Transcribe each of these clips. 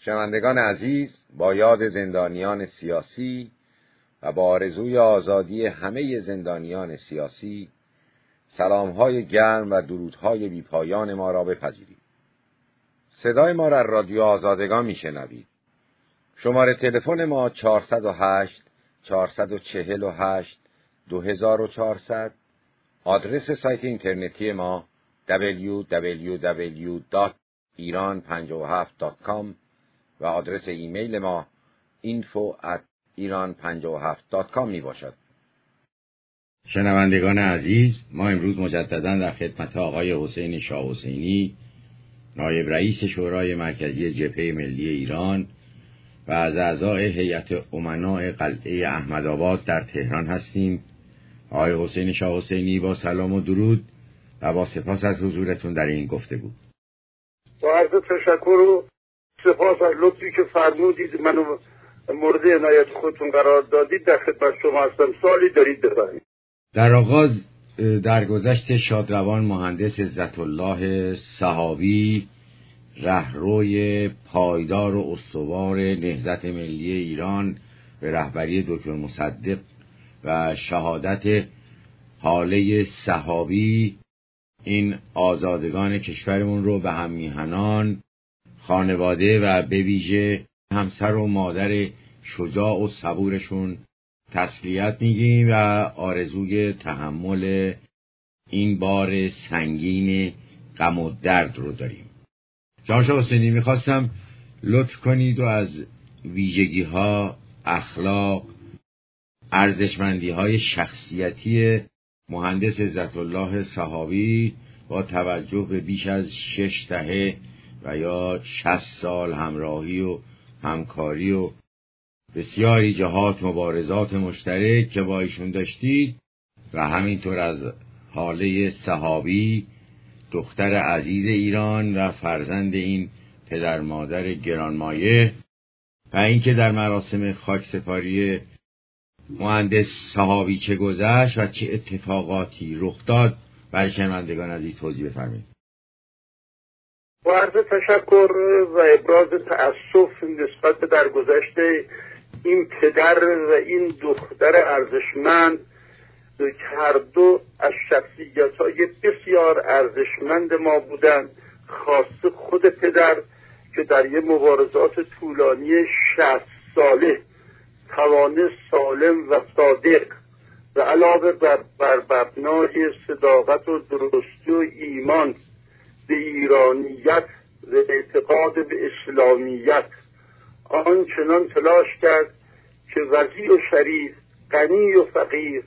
شنوندگان عزیز، با یاد زندانیان سیاسی و با آرزوی آزادی همه زندانیان سیاسی، سلام‌های گرم و درودهای بی‌پایان ما را بپذیرید. صدای ما را رادیو آزادگان میشنوید. شماره تلفن ما 408 448 2400. آدرس سایت اینترنتی ما www.iran57.com و آدرس ایمیل ما info@iran57.com می باشد. شنوندگان عزیز، ما امروز مجدداً در خدمت آقای حسین شاه حسینی، نایب رئیس شورای مرکزی جبهه ملی ایران و از اعضای هیئت امناء قلعه احمدآباد در تهران هستیم. آقای حسین شاه حسینی، با سلام و درود و با سپاس از حضورتون در این گفتگو. با عرض تشکر و سپاس از لطفی که فرمودید منو مورد عنایت خودتون قرار دادید. در خدمت شما هستم. سوالی دارید بفرمایید. در آغاز درگذشت شادروان مهندس عزت الله صحابی، رهروی پایدار و استوار نهضت ملی ایران به رهبری دکتر مصدق و شهادت حاله صحابی، این آزادگان کشورمون رو به هم میهنان، خانواده و به ویژه همسر و مادر شجاع و صبورشون تسلیت میگیم و آرزوی تحمل این بار سنگین غم و درد رو داریم. جناب شاه حسینی، میخواستم لطف کنید و از ویژگی ها، اخلاق، ارزشمندی های شخصیتی مهندس عزت الله صحابی با توجه به بیش از 6 دهه و یا 60 سال همراهی و همکاری و بسیاری جهات مبارزات مشترک که با ایشون داشتید و همینطور از حاله صحابی، دختر عزیز ایران و فرزند این پدر مادر گرانمایه، و اینکه در مراسم خاکسپاری مهندس صحابی چه گذشت و چه اتفاقاتی رخ داد برای شنوندگان عزیز توضیح بفرمایید. با عرض تشکر و ابراز تأسف نسبت به درگذشت این پدر و این دختر ارزشمند که هر دو از شخصیت‌های بسیار ارزشمند ما بودند، خاصه خود پدر که در یه مبارزات طولانی 60 ساله توانست سالم و صادق و علاوه بر مبنای صداقت و درستی و ایمان به ایرانیت و اعتقاد به اسلامیت آنچنان تلاش کرد که وضیع و شریف، غنی و فقیر،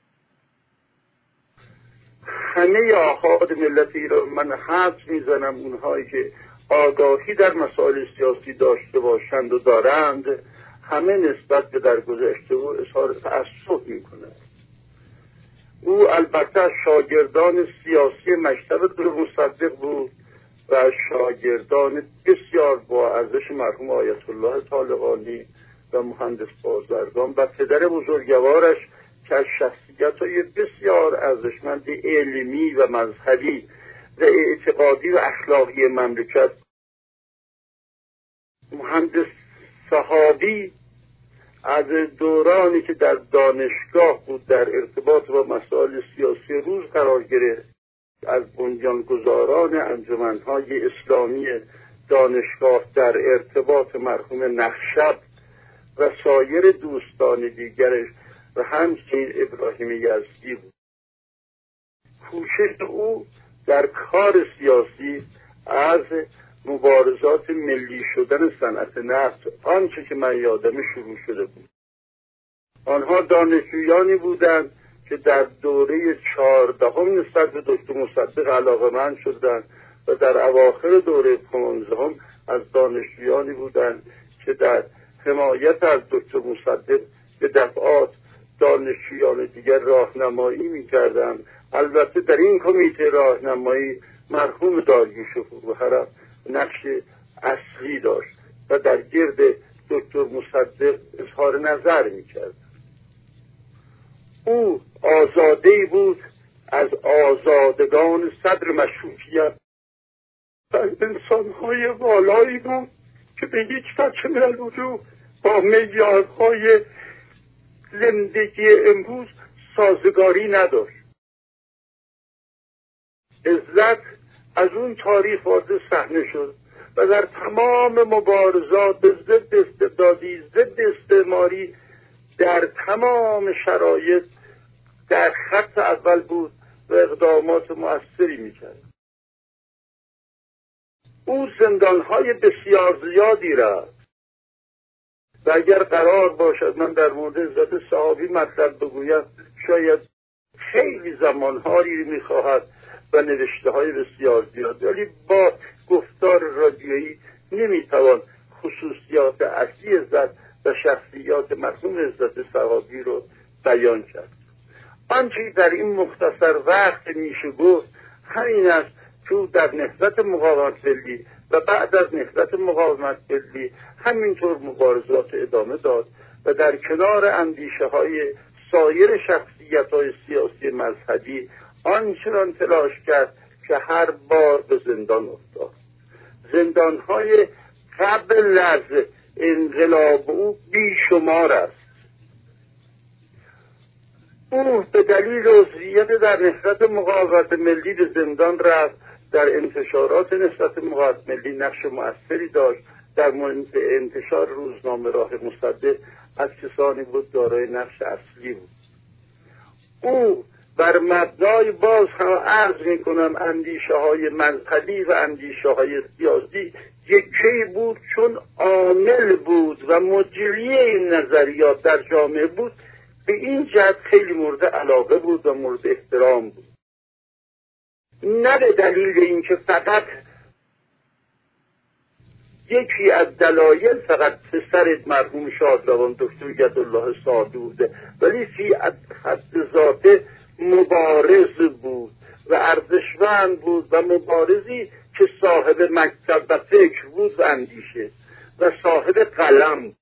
همه آحاد ملت ایران، من حدس میزنم اونهایی که آگاهی در مسائل سیاسی داشته باشند و دارند، همه نسبت به درگذشته او اظهار تأسف میکنند. او البته از شاگردان سیاسی مکتب دکتر مصدق بود و از شاگردان بسیار با ارزش مرحوم آیت الله طالقانی و مهندس بازرگان و پدر بزرگوارش که از شخصیت‌های بسیار ارزشمند علمی و مذهبی و اعتقادی و اخلاقی مملکت. مهندس صحابی از دورانی که در دانشگاه بود در ارتباط با مسائل سیاسی روز قرار گرفت، از بنیانگذاران انجمن‌های اسلامی دانشگاه در ارتباط مرحوم نخشب و سایر دوستان دیگرش و همچنین ابراهیم یزدی بود. کوشش او در کار سیاسی از مبارزات ملی شدن صنعت نفت، آنچه که من یادم شروع شده بود. آنها دانشجویانی بودند که در دوره 14 نسبت به دکتر مصدق علاقه‌مند شدند و در اواخر دوره 15 از دانشجویانی بودند که در حمایت از دکتر مصدق به دفعات دانشجویان دیگر راهنمایی می‌کردند. البته در این کمیته راهنمایی مرحوم داریوش فروهرم نقش اصلی داشت و در گرد دکتر مصدق اظهار نظر می‌کرد. او آزاده‌ای بود از آزادگان صدر مشروطیت و انسان‌های والایی بود که به هیچ وجه من الوجوه با معیارهای زندگی امروز سازگاری نداشت. عزت از اون تاریخ وارد صحنه شد و در تمام مبارزات ضد استبدادی، ضد استعماری، در تمام شرایط در خط اول بود و اقدامات مؤثری میکرد. او زندانهای بسیار زیادی رفت و اگر قرار باشد من در مورد عزت صحابی مطلب بگویم شاید خیلی زمانهایی میخواهد و نوشته های بسیار زیاد، ولی با گفتار رادیویی نمیتوان خصوصیات اصلی عزت و شخصیات مرحوم عزت صحابی رو بیان کرد. آنچه در این مختصر وقت میشه گفت همین است که در نهضت مقاومت ملی و بعد از نهضت مقاومت ملی همینطور مبارزات ادامه داد و در کنار اندیشه های سایر شخصیت های سیاسی مذهبی آنچنان تلاش کرد که هر بار به زندان افتاد. زندان های قبل از انقلاب او بیشمار است. او به دلیل عضویت در نهضت مقاومت ملی به زندان رفت، در انتشارات نهضت مقاومت ملی نقش مؤثری داشت، در انتشار روزنامه راه مصدق از کسانی بود دارای نقش اصلی بود. او بر مبنای باز هم عرض میکنم اندیشه های مذهبی و اندیشه های سیاسی یکی بود، چون عامل بود و مجریه این نظریات در جامعه بود، به این جهت خیلی مورد علاقه بود و مورد احترام بود. نه به دلیل اینکه فقط یکی از دلایل فقط پسر مرحوم شادروان دکتر یدالله ساده بوده، ولی فی حد ذاته مبارز بود و ارزشمند بود و مبارزی که صاحب مکتب و فکر بود و اندیشه و صاحب قلم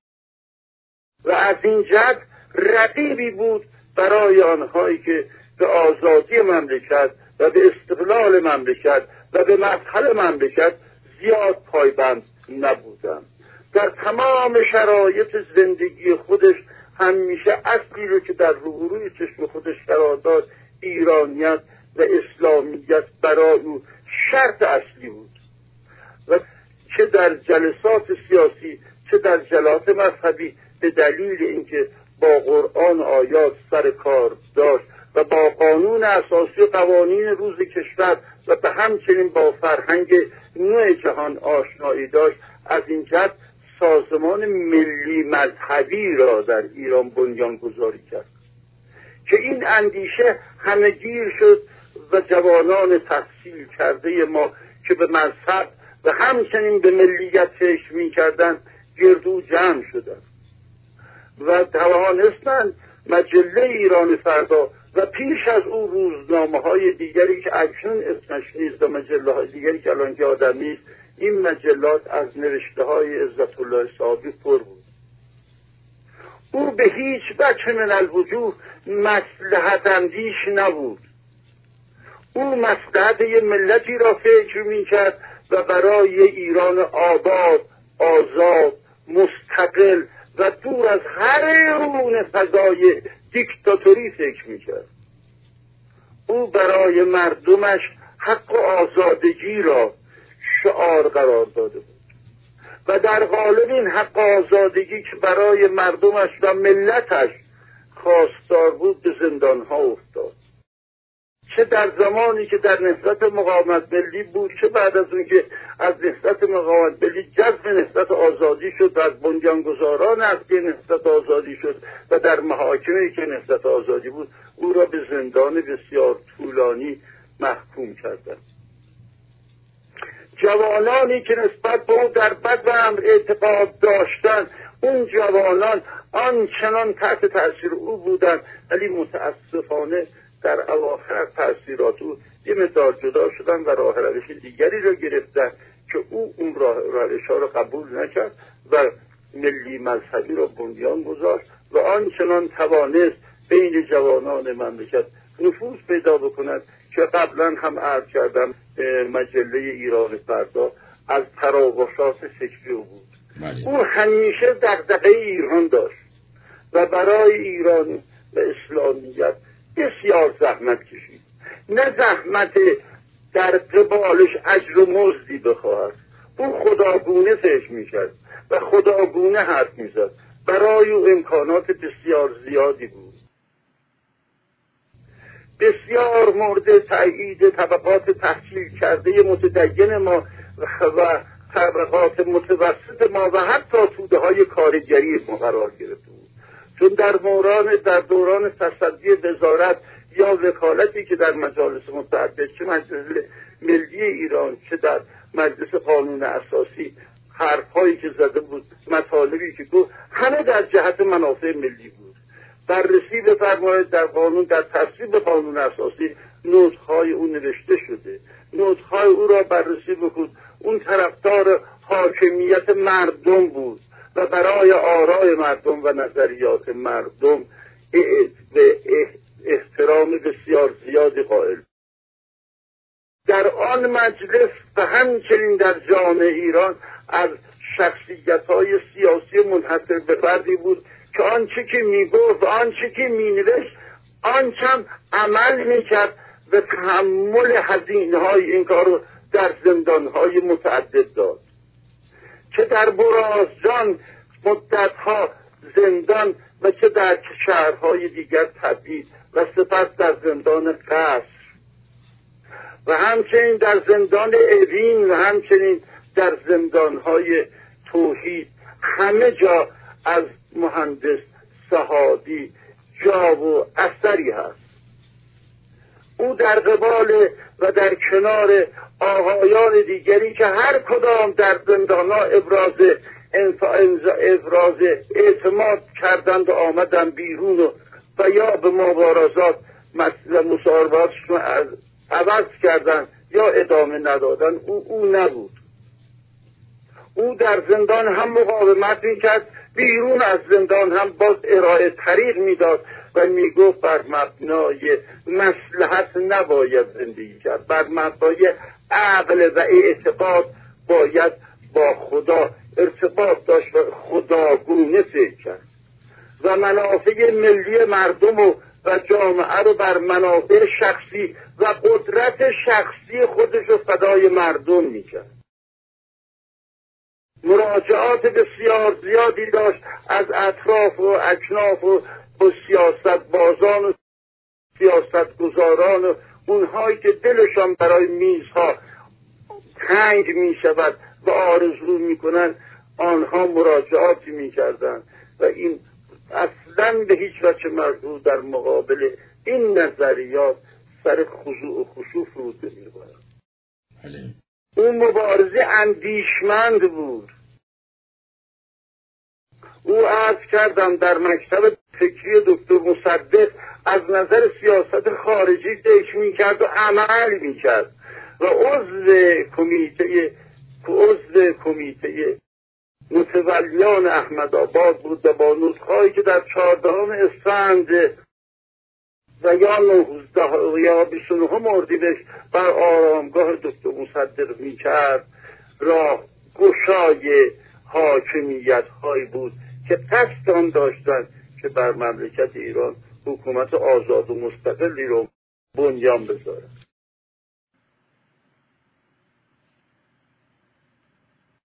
و از این جهت رقیبی بود برای آنهایی که به آزادی مملکت و به استقلال مملکت و به مفصل مملکت زیاد پایبند نبودند. در تمام شرایط زندگی خودش همیشه اصلی رو که در روی چشم خودش قرار داد ایرانیت و اسلامیت برای او شرط اصلی بود و چه در جلسات سیاسی چه در جلسات مذهبی به دلیل اینکه با قرآن آیات سر کار داشت و با قانون اساسی قوانین روز کشور و به همچنین با فرهنگ نوع جهان آشنایی داشت، از این جهت سازمان ملی مذهبی را در ایران بنیان گذاری کرد که این اندیشه همه‌گیر شد و جوانان تحصیل کرده ما که به مذهب و همچنین به ملیت فکر می‌کردند گردو جمع شدند و توانستند مجله ایران فردا و پیش از او روزنامه‌های دیگری که اکنون اسمش نیست و مجله‌های دیگری که الان یادم نیست، این مجلات از نوشته‌های عزت الله صحابی پر بود. او به هیچ وجه من الوجوه مصلحت اندیش نبود. او مصلحت یه ملتی را فکر می‌کرد و برای ایران آباد، آزاد، مستقل و دور از هر گونه فضای دیکتاتوری فکر می‌کرد. او برای مردمش حق و آزادگی را شعار قرار داده بود و در قالب این حق و آزادگی که برای مردمش و ملتش خواستار بود به زندانها افتاد، چه در زمانی که در نهضت مقاومت ملی بود، چه بعد از اون که از نهضت مقاومت ملی جذب نهضت آزادی شد و از بنیانگذاران اصلی نهضت آزادی شد و در محاکمه‌ای که نهضت آزادی بود او را به زندان بسیار طولانی محکوم کردند. جوانانی که نسبت به او در بد و امر اعتقاد داشتند، اون جوانان آنچنان تحت تأثیر او بودند، ولی متاسفانه در اواخر تأثیرات او یه مقدار جدا شدن و راه روش دیگری را گرفتن که او اون راه روش‌ها را قبول نکرد و ملی مذهبی را بنیان گذاشت و آنچنان توانست بین جوانان مملکت نفوذ پیدا بکند که قبلا هم عرض کردم مجله ایران فردا از تراوشات فکری بود او همیشه دغدغه ایران داشت و برای ایران و اسلامیت بسیار زحمت کشید. نه زحمت در قبالش اجر و مزدی بخواهد، او خداگونه فکر میکرد و خداگونه حرف میزد. برای او امکانات بسیار زیادی بود. بسیار مورد تایید طبقات تحصیل کرده متدین ما و طبقات متوسط ما و حتی توده های کارگری ما قرار گرفته بود، چون در دوران تصدی وزارت یا وکالتی که در مجالس متعدد، چه مجلس ملی ایران چه در مجلس قانون اساسی، حرفهایی که زده بود، مطالبی که گفت، همه در جهت منافع ملی بود. بررسی بفرمایید در قانون، در تصویب قانون اساسی نوت‌های او نوشته شده. نوت‌های او را بررسی بکن. اون طرفدار حاکمیت مردم بود و برای آراء مردم و نظریات مردم به احترام بسیار زیادی قائل. در آن مجلس و همچنین در جامعه ایران از شخصیت‌های سیاسی منحصر به فردی بود که آنچه که میگفت، آنچه که مینوشت، آنچه هم عمل میکرد و تحمل هزینه‌های این کار رو در زندان‌های متعدد داد. چه در برازجان مدت‌ها زندان و چه در شهرهای دیگر تبعید و سپس در زندان قصر و همچنین در زندان اوین و همچنین در زندان‌های توحید، همه جا از مهندس صحابی جا و اثری هست. او در قبال و در کنار آقایان دیگری که هر کدام در زندان‌ها ابراز اعتماد کردند و آمدن بیرون و یا به مبارزات مصاحباتشون عوض کردند یا ادامه ندادن، او نبود. او در زندان هم مقاومت میکرد، بیرون از زندان هم باز ارائه طریق میداد و میگفت بر مبنای مصلحت نباید زندگی کرد، بر مبنای عقل و اعتقاد باید با خدا ارتباط داشت و خداگونه فکر کرد و منافع ملی مردم و جامعه رو بر منافع شخصی و قدرت شخصی خودش رو فدای مردم میکرد. مراجعات بسیار زیادی داشت از اطراف و اکناف و سیاست بازان و سیاست گذاران و اونهایی که دلشان برای میزها تنگ می شود و آرزو می کنند، آنها مراجعاتی می کردن و این اصلا به هیچ وجه مردود در مقابل این نظریات سر خضوع و خشوع فرود می برد. اون مبارزه اندیشمند بود. او عرض کردم در مکتب فکری دکتر مصدق از نظر سیاست خارجی فکر میکرد و عمل میکرد و عضو کمیته متولیان احمدآباد بود و با نطقهایی که در 14 اسفند و یا 19 یا 29 اردیبهشت بر آرامگاه دکتر مصدق میکرد راه گشای حاکمیت هایی بود که قصد آن داشتند که بر مملکت ایران حکومت آزاد و مستقلی رو بنیان بذارند.